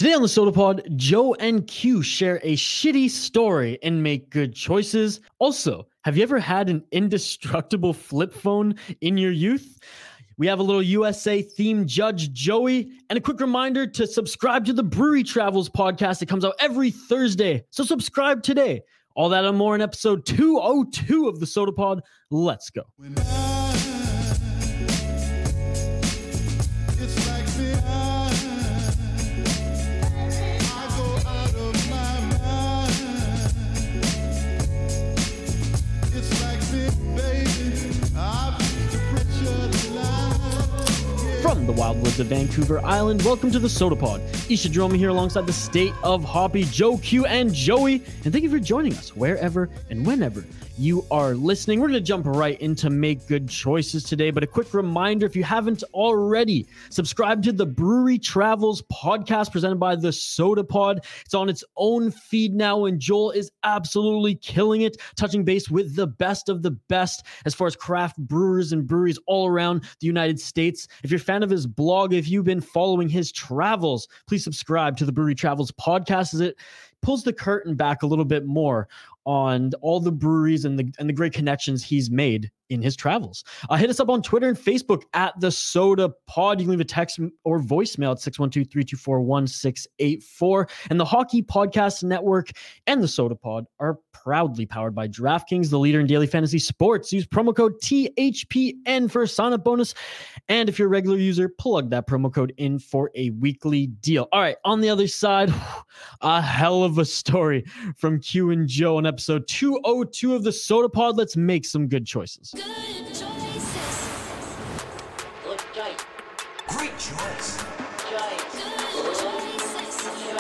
Today on the Soda Pod, Joe and Q share a shitty story and make good choices. Also, have you ever had an indestructible flip phone in your youth? We have a little USA themed Judge Joey, and a quick reminder to subscribe to the Brewery Travels podcast. It comes out every Thursday, so subscribe today. All that and more in episode 202 of the Soda Pod. Let's go. From the wild woods of Vancouver Island, welcome to the Soda Pod. Isha Jerome here alongside the state of Hoppy, Joe, Q, and Joey. And thank you for joining us wherever and whenever you are listening. We're going to jump right into Make Good Choices today, but a quick reminder, if you haven't already, subscribe to the Brewery Travels podcast presented by the Soda Pod. It's on its own feed now, and Joel is absolutely killing it, touching base with the best of the best as far as craft brewers and breweries all around the United States. If you're a fan of his blog, if you've been following his travels, please subscribe to the Brewery Travels podcast as it pulls the curtain back a little bit more on all the breweries and the great connections he's made in his travels. Hit us up on Twitter and Facebook at the Soda Pod. You can leave a text or voicemail at 612-324-1684. And the Hockey Podcast Network and the Soda Pod are proudly powered by DraftKings, the leader in daily fantasy sports. Use promo code THPN for a sign-up bonus. And if you're a regular user, plug that promo code in for a weekly deal. All right, on the other side, a hell of a story from Q and Joe on episode 202 of the Soda Pod. Let's make some good choices. Good choices. Look, Jay. Great choice. Jay. Good choices.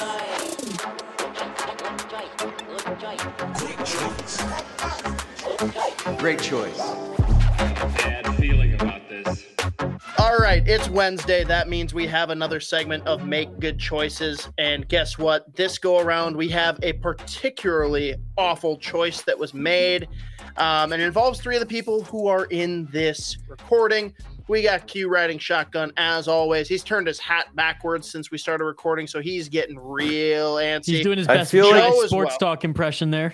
Great choice. Bad feeling about this. All right, it's Wednesday. That means we have another segment of Make Good Choices. And guess what? This go around, we have a particularly awful choice that was made. And it involves three of the people who are in this recording. We got Q riding shotgun as always. He's turned his hat backwards since we started recording, so he's getting real antsy. He's doing his I best feel like- Joe Joe as sports well. talk impression there.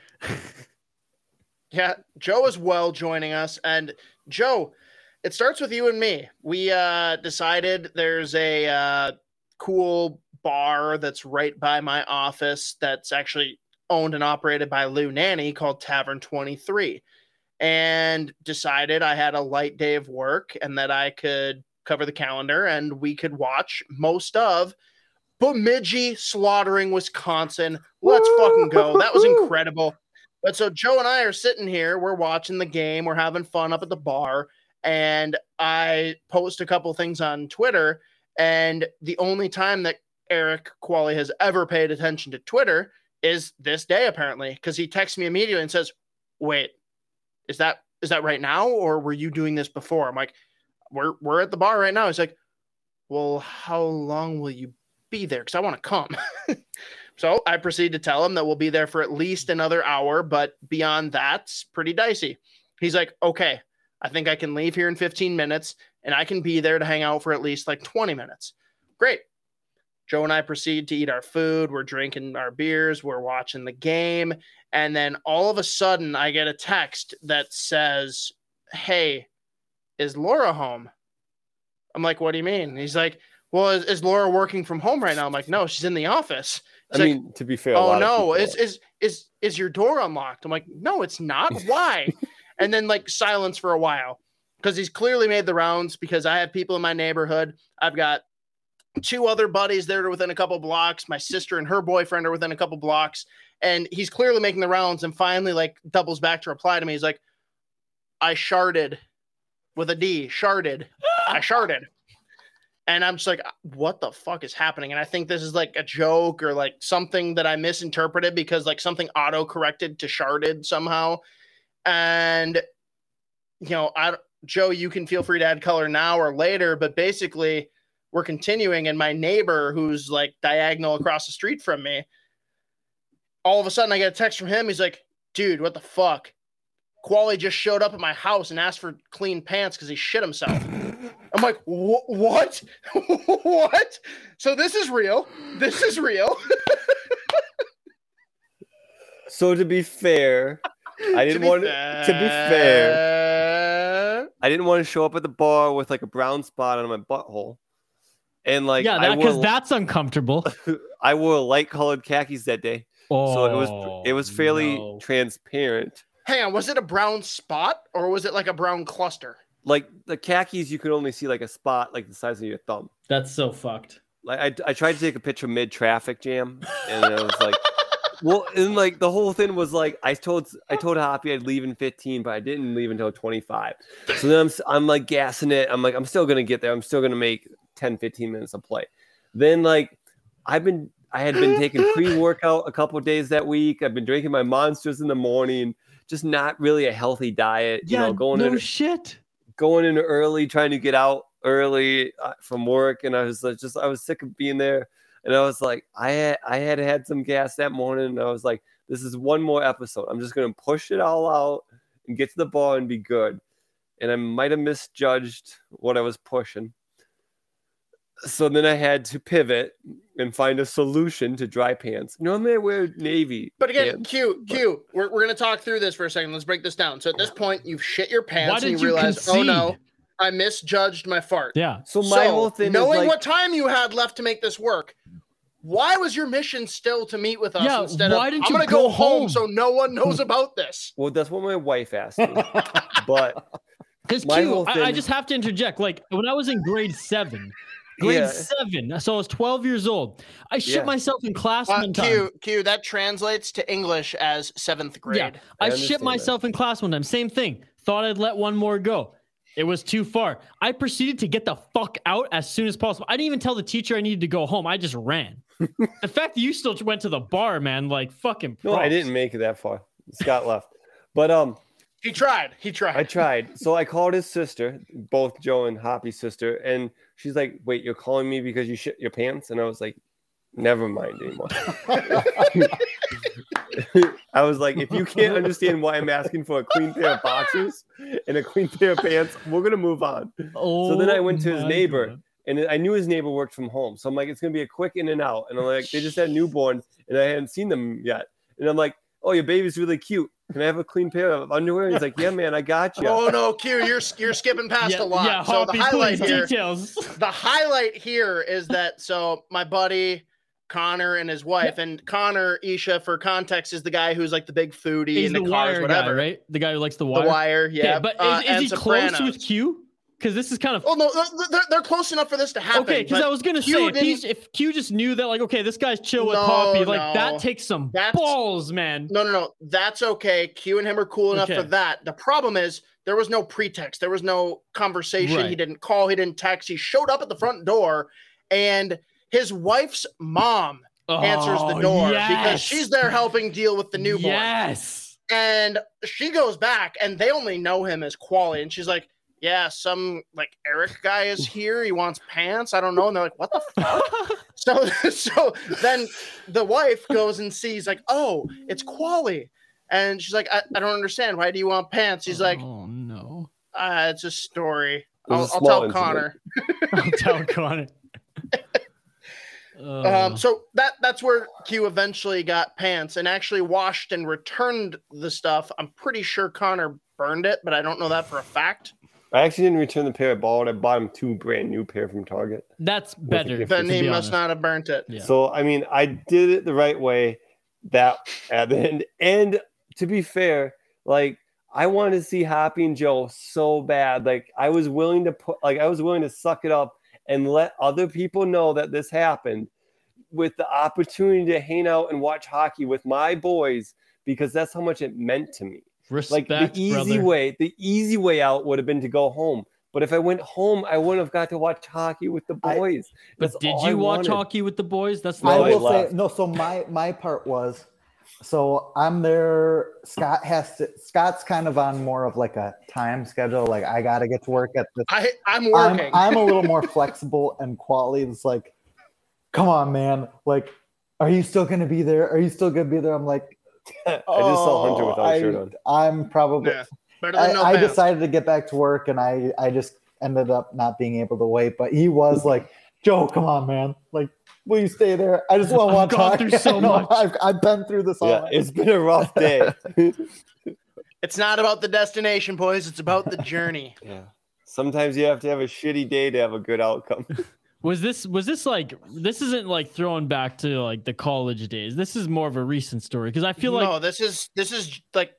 Yeah, Joe as well joining us. And Joe, it starts with you and me. We decided there's a cool bar that's right by my office that's actually owned and operated by Lou Nanny called Tavern 23, and decided I had a light day of work and that I could cover the calendar and we could watch most of Bemidji slaughtering Wisconsin. Let's fucking go. That was incredible. But so Joe and I are sitting here, we're watching the game, we're having fun up at the bar, and I post a couple things on Twitter, and the only time that Eric Qualley has ever paid attention to Twitter is this day, apparently, because he texts me immediately and says, wait, is that right now, or were you doing this before? I'm like, we're at the bar right now. He's like, well, how long will you be there? Because I want to come. So I proceed to tell him that we'll be there for at least another hour, but beyond that's pretty dicey. He's like, okay, I think I can leave here in 15 minutes and I can be there to hang out for at least like 20 minutes. Great. Joe and I proceed to eat our food. We're drinking our beers. We're watching the game. And then all of a sudden I get a text that says, hey, is Laura home? I'm like, what do you mean? He's like, well, is Laura working from home right now? I'm like, no, she's in the office. He's I like, mean, to be fair, oh no, is your door unlocked? I'm like, no, it's not. Why? And then like silence for a while because he's clearly made the rounds because I have people in my neighborhood. I've got two other buddies that are within a couple blocks. My sister and her boyfriend are within a couple blocks, and he's clearly making the rounds and finally like doubles back to reply to me. He's like, I sharded with a D, sharded. I sharded. And I'm just like, what the fuck is happening? And I think this is like a joke or like something that I misinterpreted because like something auto-corrected to sharded somehow. And, you know, Joe, you can feel free to add color now or later, but basically we're continuing. And my neighbor, who's like diagonal across the street from me, all of a sudden I get a text from him. He's like, dude, what the fuck? Qualley just showed up at my house and asked for clean pants because he shit himself. I'm like, what? What? So this is real. This is real. So to be fair, I didn't want to be fair. I didn't want to show up at the bar with like a brown spot on my butthole. And like, Yeah, because that's uncomfortable. I wore light colored khakis that day. Oh, So it was fairly no. transparent. Hang on, was it a brown spot or was it like a brown cluster? Like the khakis, you could only see like a spot like the size of your thumb. That's so fucked. Like I tried to take a picture mid traffic jam, and I was like, well, and like the whole thing was like I told Hoppy I'd leave in 15, but I didn't leave until 25. So then I'm like gassing it. I'm like, I'm still gonna get there. I'm still gonna make 10, 15 minutes of play. Then like I had been taking pre-workout a couple of days that week. I've been drinking my Monsters in the morning. Just not really a healthy diet. Yeah, going no shit. Going in early, trying to get out early from work, and I was sick of being there. And I was like, I had some gas that morning, and I was like, this is one more episode. I'm just gonna push it all out and get to the bar and be good. And I might have misjudged what I was pushing. So then I had to pivot and find a solution to dry pants. Normally I wear navy. But again, pants, Q, we're going to talk through this for a second. Let's break this down. So at this point, you've shit your Why pants and did you you realize, concede? oh no, I misjudged my fart. Yeah. So my whole thing knowing is like, what time you had left to make this work, why was your mission still to meet with us Yeah, instead why of, didn't I'm you going to go go home home? so no one knows about this? well, that's what my wife asked me. But Because My Q, whole I thing- just have to interject. Like when I was in grade 7, so I was 12 years old. I shit Yeah. myself in class one time. Q, that translates to English as 7th grade. Yeah, I shit understand myself in class one time. Same thing. Thought I'd let one more go. It was too far. I proceeded to get the fuck out as soon as possible. I didn't even tell the teacher I needed to go home. I just ran. The fact that you still went to the bar, man, like fucking no, I props. didn't make it that far. Scott left. But He tried. I tried. So I called his sister, both Joe and Hoppy's sister, and she's like, wait, you're calling me because you shit your pants? And I was like, never mind anymore. I was like, if you can't understand why I'm asking for a clean pair of boxers and a clean pair of pants, we're going to move on. So then I went to his my neighbor, God. and I knew his neighbor worked from home. So I'm like, it's going to be a quick in and out. And I'm like, they just had newborns, and I hadn't seen them yet. And I'm like, oh, your baby's really cute. Can I have a clean pair of underwear? And he's like, yeah, man, I got you. Oh no, Q, you're skipping past a lot. Yeah, so the Hoppy, highlight please, here, details. the highlight here is that so my buddy Connor and his wife, and Connor, Isha, for context, is the guy who's like the big foodie He's in the the cars, wire whatever. guy, right? The guy who likes the The wire. Wire, yeah. Okay, but and is he close Sopranos. with Q? Because this is kind of Oh no, they're close enough for this to happen. okay. Because but I was gonna Q say didn't- if Q just knew that, like, okay, this guy's chill with No, Hoppy, like no. that takes some That's- balls, man. No, that's okay. Q and him are cool enough Okay. for that. The problem is there was no pretext. There was no conversation. He Right. didn't call. He didn't text. He showed up at the front door, and his wife's mom answers the door because yes. she's there helping deal with the newborn. Yes. And she goes back, and they only know him as Quali. And she's like, yeah, some like Eric guy is here. He wants pants. I don't know. And they're like, what the fuck? So then the wife goes and sees like, oh, it's Quali. And she's like, I don't understand. Why do you want pants? He's like, oh no. it's a story. It was a I'll small tell incident. Connor. I'll tell Connor. So that's where Q eventually got pants and actually washed and returned the stuff. I'm pretty sure Connor burned it, but I don't know that for a fact. I actually didn't return the pair I bought. I bought him 2 brand new pair from Target. That's better. gift. Then to he be must honest. not have burnt it. Yeah. So I mean, I did it the right way. That at the end, and to be fair, like I wanted to see Hoppy and Joe so bad. Like I was willing to suck it up and let other people know that this happened, with the opportunity to hang out and watch hockey with my boys, because that's how much it meant to me. Respect, Like the easy way out would have been to go home. But if I went home, I wouldn't have got to watch hockey with the boys. But That's did all I you watch wanted. hockey with the boys? That's No, I the I will say left. no. So my part was, so I'm there. Scott's kind of on more of like a time schedule. Like I got to get to work at this. I'm working. I'm a little more flexible, and quality is like, come on, man. Like, are you still going to be there? Are you still going to be there? I'm like, I just saw Hunter without a shirt on. I'm probably. Yeah. Better than no I pants. decided to get back to work, and I ended up not being able to wait. But he was like, Joe, come on, man. Like, will you stay there? I just want to gone talk. through so much. I've been through this all. Yeah, it's been a rough day. It's not about the destination, boys. It's about the journey. Yeah. Sometimes you have to have a shitty day to have a good outcome. Was this like, this isn't like throwing back to like the college days. This is more of a recent story because I feel like No, this is like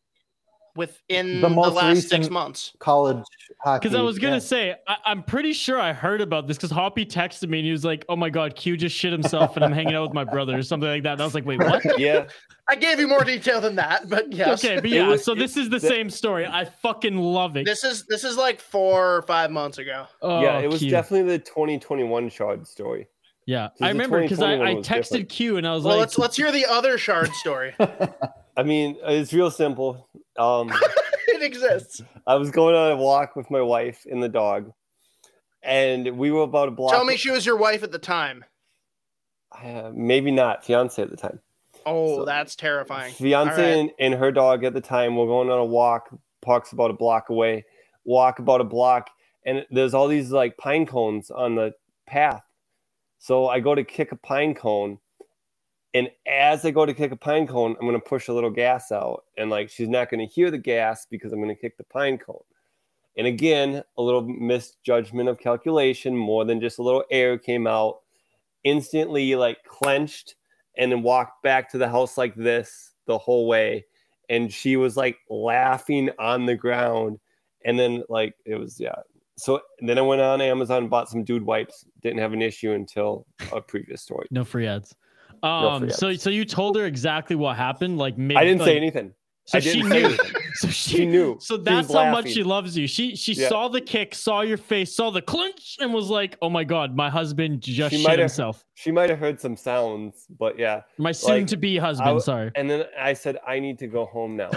within The the, most last 6 recent- months. college hockey. because I was gonna yeah. say I'm pretty sure I heard about this because Hoppy texted me and he was like, "Oh my god, Q just shit himself and I'm hanging out with my brother or something like that." And I was like, "Wait, what?" Yeah. I gave you more detail than that, but yes. Okay, but It yeah, was- so this is the same story. I fucking love it. This is like 4 or 5 months ago. Oh, Yeah, it was Q. definitely the 2021 Shard story. Yeah, the I remember because I 2021 was texted different. Q and I was Well, like, let's hear the other shard story. I mean, it's real simple. It exists. I was going on a walk with my wife and the dog, and we were about a block. Tell me she was your wife at the time. Maybe not, fiance at the time. Oh, So- that's terrifying. Fiance All right. and her dog at the time were going on a walk. Park's about a block away. Walk about a block, and there's all these like pine cones on the path. So I go to kick a pine cone, and as I go to kick a pine cone, I'm going to push a little gas out, and like she's not going to hear the gas because I'm going to kick the pine cone. And again, a little misjudgment of calculation, more than just a little air came out. Instantly, like clenched, and then walked back to the house like this the whole way. And she was like laughing on the ground. And then like it was, yeah. So then I went on Amazon and bought some dude wipes. Didn't have an issue until a previous story. no free ads. No free ads. So you told her exactly what happened, like mid, I didn't like, say anything. So I she didn't say knew. anything. So She knew. So She was that's how much laughing. she loves you. She Yeah. saw the kick, saw your face, saw the clinch, and was like, "Oh my god, my husband just She shit might have- himself." She might have heard some sounds, but yeah. My soon-to-be husband. Sorry. And then I said, I need to go home now.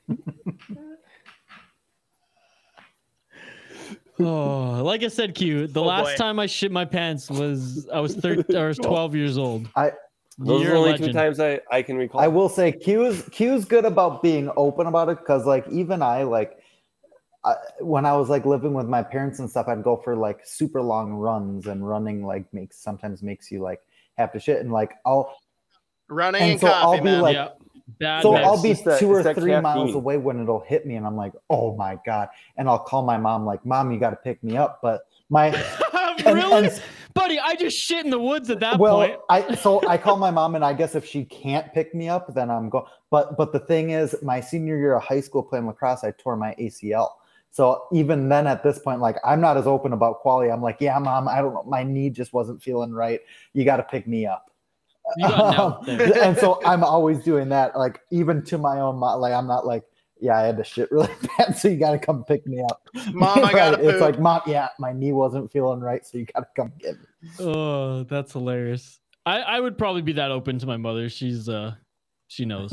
Oh, like I said, Q. The Oh, last boy. time I shit my pants was I was 13 or I was 12 years old. Those are You're the a only legend. 2 times I can recall. I will say Q's good about being open about it because like even when I was like living with my parents and stuff, I'd go for like super long runs, and running like sometimes makes you like have to shit, and like Running and and so coffee, I'll be man. like Yeah. Bad so mess. I'll be It's that- 2 or it's that 3 miles caffeine. away when it'll hit me, and I'm like, oh my god, and I'll call my mom like, Mom, you got to pick me up, but my Really? and- Buddy, I just shit in the woods at that well, point. I call my mom, and I guess if she can't pick me up, then I'm going. But the thing is, my senior year of high school playing lacrosse, I tore my ACL. So even then, at this point, like I'm not as open about quality. I'm like, yeah, Mom, I don't know, my knee just wasn't feeling right. You got to pick me up. You got nailed there. And so I'm always doing that, like even to my own mom. Like I'm not like, yeah, I had to shit really bad, so you got to come pick me up. Mom, I gotta It's poop. like, Mom, yeah, my knee wasn't feeling right, so you got to come get me. Oh, that's hilarious. I would probably be that open to my mother. She's she knows.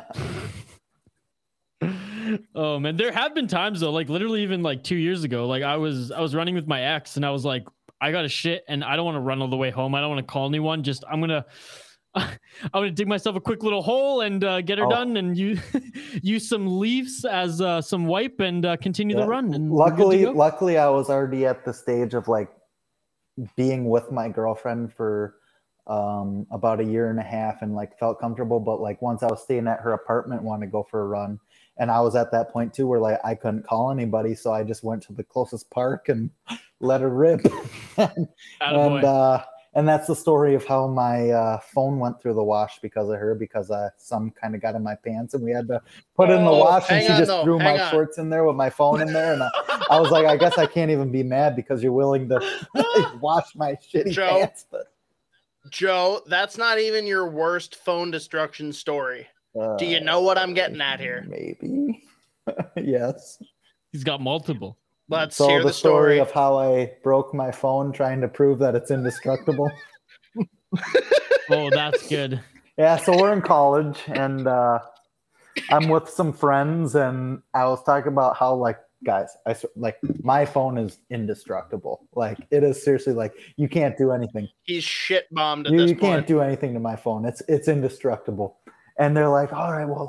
Oh man, there have been times though, like literally even like 2 years ago, like I was running with my ex and I was like, I got to shit and I don't want to run all the way home. I don't want to call anyone. Just I'm gonna dig myself a quick little hole and get her Oh. done and use some leaves as some wipe and continue the Yeah. run. And we're good to luckily, go. luckily, I was already at the stage of like being with my girlfriend for about a year and a half, and like felt comfortable. But like once I was staying at her apartment, wanted to go for a run, and I was at that point too where like I couldn't call anybody, so I just went to the closest park and let her rip. Attaboy. And that's the story of how my phone went through the wash because of her, because some kind of got in my pants and we had to put it in the Oh, wash, and hang she on, just though, threw hang my on. shorts in there with my phone in there. And I was like, I guess I can't even be mad because you're willing to wash my shitty Joe. pants. But Joe, that's not even your worst phone destruction story. Do you know what I'm getting at here? Maybe. Yes. He's got multiple. Let's So hear the the story. story of how I broke my phone trying to prove that it's indestructible. Oh, that's good. Yeah, so we're in college, and I'm with some friends, and I was talking about how, like, guys, like my phone is indestructible. Like, it is seriously like you can't do anything. He's shit bombed at You this can't point. do anything to my phone. It's indestructible. And they're like, all right, well,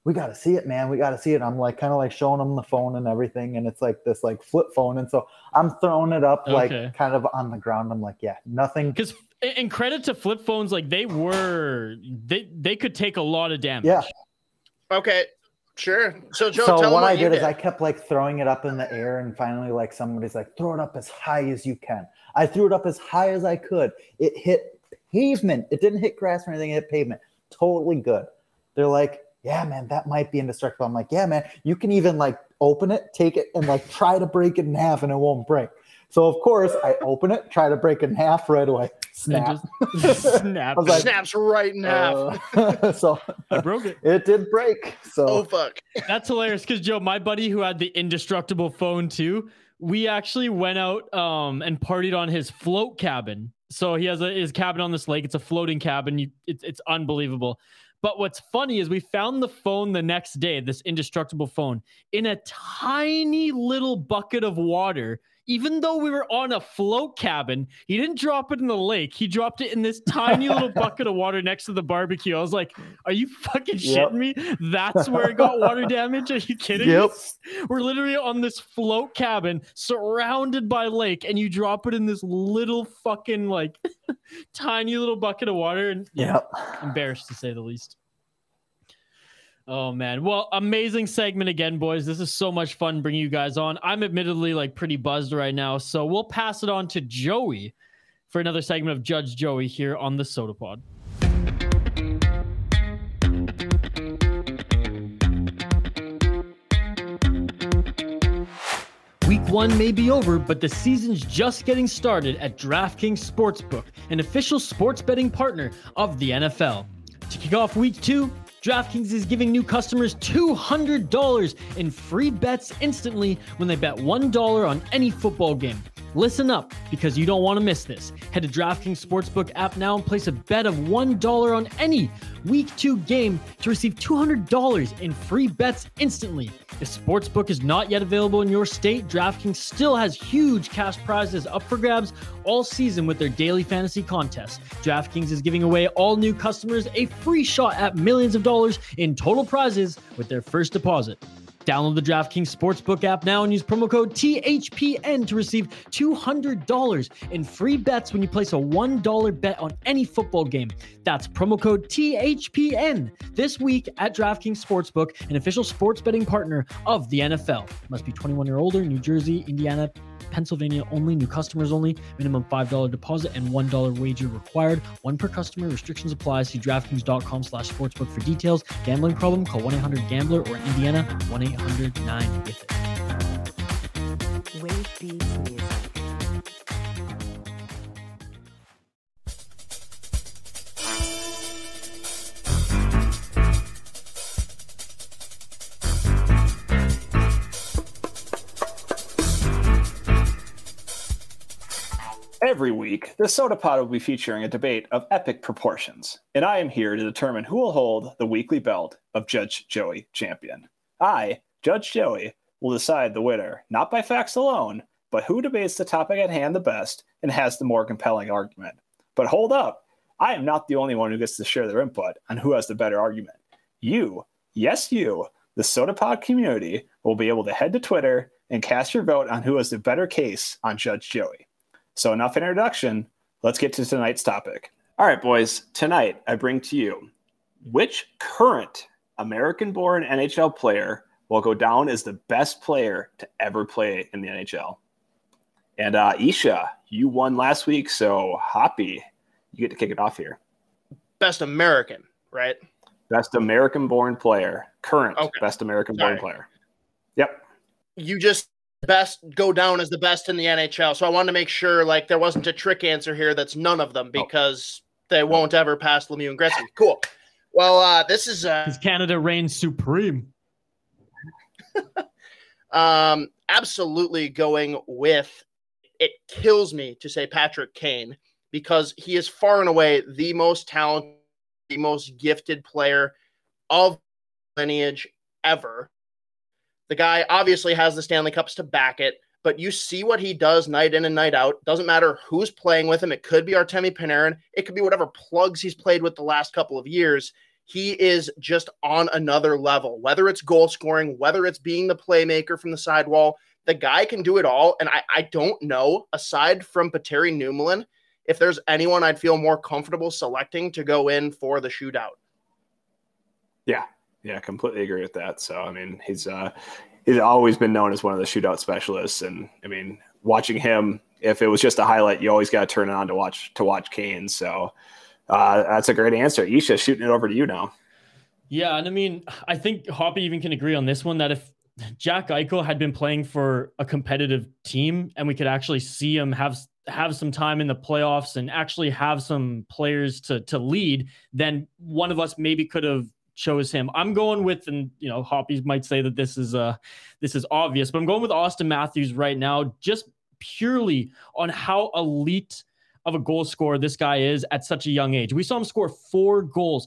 we got to see it, man. We got to see it. I'm like, kind of like showing him the phone and everything. And it's like this like flip phone. And so I'm throwing it up like kind of on the ground. I'm like, yeah, nothing. Because in credit to flip phones, like they could take a lot of damage. Yeah. Okay. Sure. So Joe, so tell what him I you did is I kept like throwing it up in the air, and finally like somebody's like, throw it up as high as you can. I threw it up as high as I could. It hit pavement. It didn't hit grass or anything. It hit pavement. Totally good. They're like, yeah, man, that might be indestructible. I'm like, yeah, man, you can even like open it, take it, and like try to break it in half, and it won't break. So of course I open it, try to break it in half right away. Snap. Snap. Like, snaps right in half. So I broke it. It did break. So Oh fuck. That's hilarious because Joe, my buddy who had the indestructible phone too, we actually went out and partied on his float cabin. So he has his cabin on this lake. It's a floating cabin. It's unbelievable. But what's funny is we found the phone the next day, this indestructible phone, in a tiny little bucket of water. Even though we were on a float cabin, he didn't drop it in the lake. He dropped it in this tiny little bucket of water next to the barbecue. I was like, are you fucking shitting me? That's where it got water damage? Are you kidding me? We're literally on this float cabin surrounded by lake, and you drop it in this little fucking like tiny little bucket of water. And embarrassed to say the least. Oh man. Well, amazing segment again, boys. This is so much fun bringing you guys on. I'm admittedly like pretty buzzed right now, so we'll pass it on to Joey for another segment of Judge Joey here on the Soda Pod. Week 1 may be over, but the season's just getting started at DraftKings Sportsbook, an official sports betting partner of the NFL. To kick off Week 2, DraftKings is giving new customers $200 in free bets instantly when they bet $1 on any football game. Listen up, because you don't want to miss this. Head to DraftKings Sportsbook app now and place a bet of $1 on any Week 2 game to receive $200 in free bets instantly. If Sportsbook is not yet available in your state, DraftKings still has huge cash prizes up for grabs all season with their daily fantasy contest. DraftKings is giving away all new customers a free shot at millions of dollars in total prizes with their first deposit. Download the DraftKings Sportsbook app now and use promo code THPN to receive $200 in free bets when you place a $1 bet on any football game. That's promo code THPN this week at DraftKings Sportsbook, an official sports betting partner of the NFL. Must be 21 or older, New Jersey, Indiana, Pennsylvania only, new customers only, minimum $5 deposit and $1 wager required. One per customer, restrictions apply. See DraftKings.com/sportsbook for details. Gambling problem? Call 1-800-GAMBLER or Indiana 1-800-9-WITH-IT. Wave Beats Music. Every week, the Soda Pod will be featuring a debate of epic proportions, and I am here to determine who will hold the weekly belt of Judge Joey Champion. I, Judge Joey, will decide the winner, not by facts alone, but who debates the topic at hand the best and has the more compelling argument. But hold up, I am not the only one who gets to share their input on who has the better argument. You, yes you, the Soda Pod community, will be able to head to Twitter and cast your vote on who has the better case on Judge Joey. So enough introduction, let's get to tonight's topic. All right, boys, tonight I bring to you, which current American-born NHL player will go down as the best player to ever play in the NHL? And Isha, you won last week, so Hoppy, you get to kick it off here. Best American, right? Best American-born player, current best American-born player. Yep. You just best go down as the best in the NHL. So I wanted to make sure like there wasn't a trick answer here that's none of them because they won't ever pass Lemieux and Gretzky. Cool. Well, this is because Canada reigns supreme. Absolutely going with, it kills me to say Patrick Kane because he is far and away the most talented, the most gifted player of lineage ever. The guy obviously has the Stanley Cups to back it, but you see what he does night in and night out. Doesn't matter who's playing with him. It could be Artemi Panarin. It could be whatever plugs he's played with the last couple of years. he is just on another level, whether it's goal scoring, whether it's being the playmaker from the sidewall. The guy can do it all. And I don't know, aside from Petteri Nummelin, if there's anyone I'd feel more comfortable selecting to go in for the shootout. Yeah, completely agree with that. So, I mean, he's always been known as one of the shootout specialists. And I mean, watching him, if it was just a highlight, you always got to turn it on to watch Kane. So that's a great answer. Isha, shooting it over to you now. Yeah, and I mean, I think Hoppy even can agree on this one, that if Jack Eichel had been playing for a competitive team and we could actually see him have some time in the playoffs and actually have some players to lead, then one of us maybe could have chose him. I'm going with, and you know, Hoppy might say that this is obvious, but I'm going with Austin Matthews right now, just purely on how elite of a goal scorer this guy is at such a young age. We saw him score 4 goals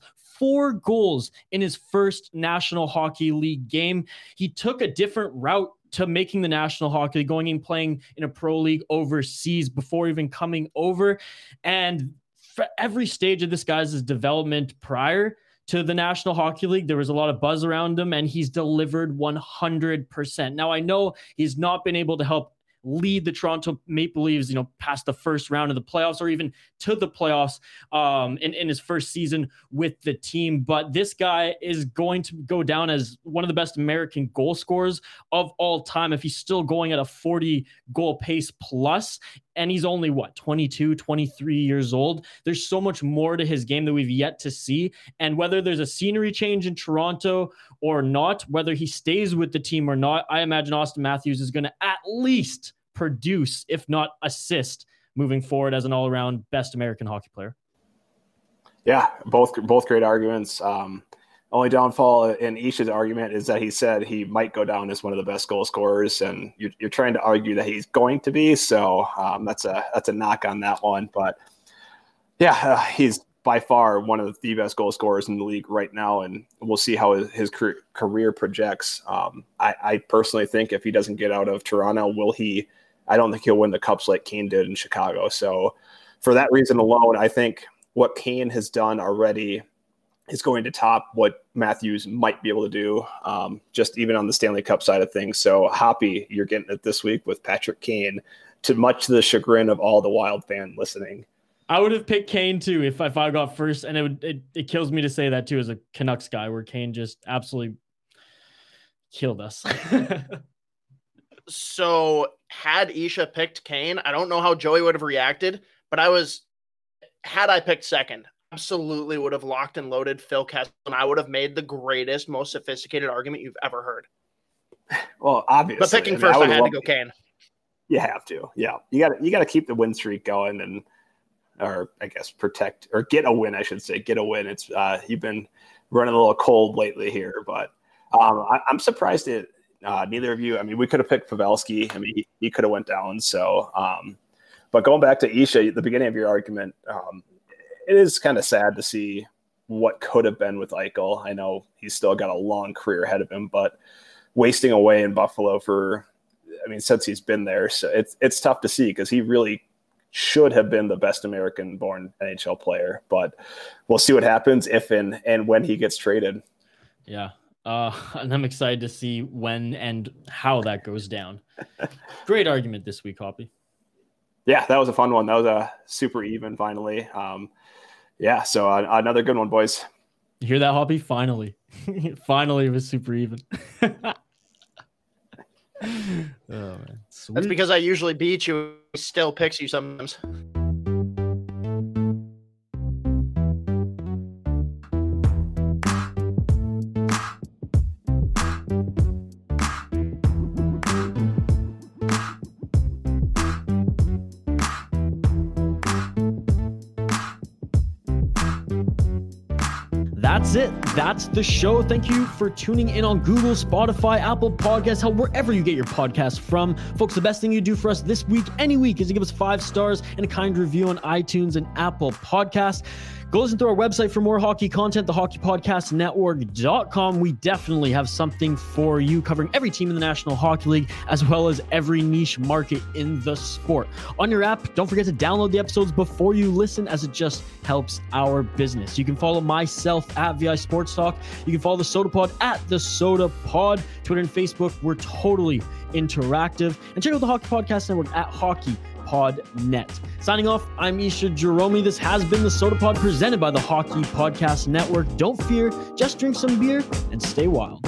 in his first National Hockey League game. He took a different route to making the National Hockey League, going and playing in a pro league overseas before even coming over. And for every stage of this guy's development prior to the National Hockey League, there was a lot of buzz around him, and he's delivered 100%. Now, I know he's not been able to help lead the Toronto Maple Leafs, past the first round of the playoffs or even to the playoffs in his first season with the team. But this guy is going to go down as one of the best American goal scorers of all time if he's still going at a 40 goal pace plus. And he's only 22, 23 years old. There's so much more to his game that we've yet to see. And whether there's a scenery change in Toronto or not, whether he stays with the team or not, I imagine Austin Matthews is going to at least produce, if not assist, moving forward as an all-around best American hockey player. Yeah, both great arguments. Only downfall in Isha's argument is that he said he might go down as one of the best goal scorers, and you're trying to argue that he's going to be. So that's a knock on that one. But yeah, he's by far one of the best goal scorers in the league right now, and we'll see how his career projects. I personally think if he doesn't get out of Toronto, I don't think he'll win the Cups like Kane did in Chicago. So for that reason alone, I think what Kane has done already is going to top what Matthews might be able to do, just even on the Stanley Cup side of things. So Hoppy, you're getting it this week with Patrick Kane, to much to the chagrin of all the Wild fan listening. I would have picked Kane too if I got first, and it kills me to say that too as a Canucks guy, where Kane just absolutely killed us. So had Isha picked Kane, I don't know how Joey would have reacted, but had I picked second, absolutely would have locked and loaded Phil Kessel, and I would have made the greatest, most sophisticated argument you've ever heard. Well, obviously. But picking first, I had to go Kane. You have to. Yeah. You got to keep the win streak going or I guess protect or get a win, I should say. Get a win. It's you've been running a little cold lately here, but I'm surprised that neither of you, I mean, we could have picked Pavelski. I mean, he could have went down. So, but going back to Isha, the beginning of your argument, it is kind of sad to see what could have been with Eichel. I know he's still got a long career ahead of him, but wasting away in Buffalo since he's been there, so it's tough to see because he really should have been the best American-born NHL player. But we'll see what happens if and when he gets traded. Yeah, and I'm excited to see when and how that goes down. Great argument this week, Hoppy. Yeah, that was a fun one. That was a super even finally. Yeah, so another good one, boys. You hear that, Hoppy? Finally. Finally, it was super even. Oh, man. Sweet. That's because I usually beat you. He still picks you sometimes. That's it. That's the show. Thank you for tuning in on Google, Spotify, Apple Podcasts, hell, wherever you get your podcasts from. Folks, the best thing you do for us this week, any week, is to give us 5 stars and a kind review on iTunes and Apple Podcasts. Go listen to our website for more hockey content, thehockeypodcastnetwork.com. We definitely have something for you covering every team in the National Hockey League, as well as every niche market in the sport. On your app, don't forget to download the episodes before you listen, as it just helps our business. You can follow myself at VI Sports Talk. You can follow the Soda Pod at the Soda Pod. Twitter and Facebook, we're totally interactive. And check out the Hockey Podcast Network at HockeyPodNet. Signing off, I'm Isha Jerome. This has been the Soda Pod presented by the Hockey Podcast Network. Don't fear, just drink some beer and stay wild.